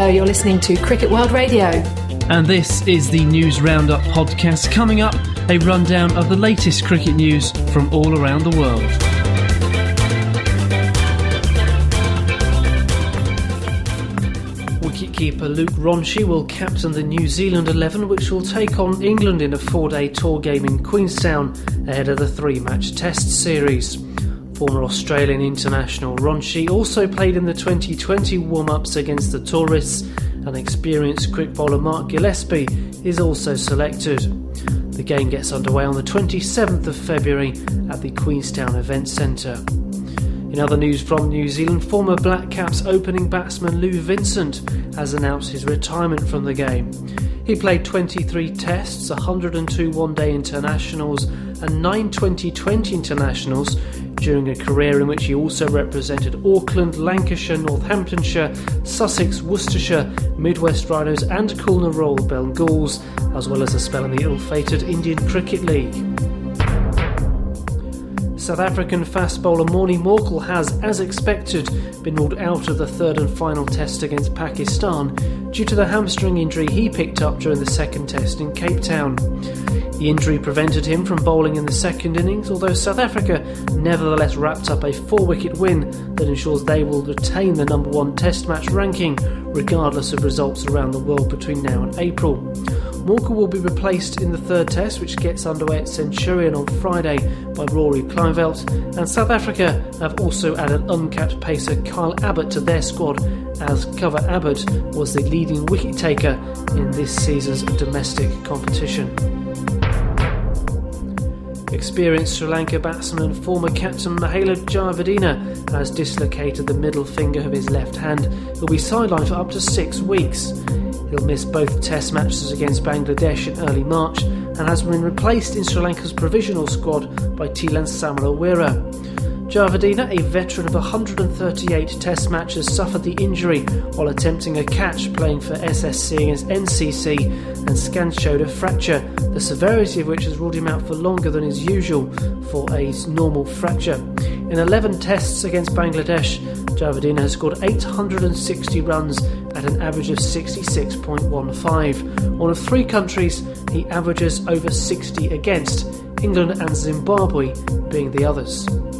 you're listening to Cricket World Radio. And this is the News Roundup podcast. Coming up, a rundown of the latest cricket news from all around the world. Wicketkeeper Luke Ronchi will captain the New Zealand 11, which will take on England in a 4-day tour game in Queenstown ahead of the 3-match Test series. Former Australian international Ronchi also played in the 2020 warm-ups against the tourists, and experienced quick bowler Mark Gillespie is also selected. The game gets underway on the 27th of February at the Queenstown Event Centre. In other news from New Zealand, former Black Caps opening batsman Lou Vincent has announced his retirement from the game. He played 23 tests, 102 one-day internationals and 9 2020 internationals during a career in which he also represented Auckland, Lancashire, Northamptonshire, Sussex, Worcestershire, Midwest Rhinos and Kulna Royal Bengals, as well as a spell in the ill-fated Indian Cricket League. South African fast bowler Morne Morkel has, as expected, been ruled out of the third and final test against Pakistan due to the hamstring injury he picked up during the second test in Cape Town. The injury prevented him from bowling in the second innings, although South Africa nevertheless wrapped up a 4-wicket win that ensures they will retain the number 1 test match ranking regardless of results around the world between now and April. Morkel will be replaced in the third test, which gets underway at Centurion on Friday, by Rory Kleinveld, and South Africa have also added uncapped pacer Kyle Abbott to their squad, as cover Abbott was the leading wicket taker in this season's domestic competition. Experienced Sri Lanka batsman and former captain Mahela Jayawardene has dislocated the middle finger of his left hand. He'll be sidelined for up to 6 weeks. He'll miss both test matches against Bangladesh in early March and has been replaced in Sri Lanka's provisional squad by Thilan Samarawira. Jayawardene, a veteran of 138 test matches, suffered the injury while attempting a catch playing for SSC against NCC, and scans showed a fracture, the severity of which has ruled him out for longer than is usual for a normal fracture. In 11 tests against Bangladesh, Jayawardene has scored 860 runs at an average of 66.15. One of 3 countries he averages over 60 against, England and Zimbabwe being the others.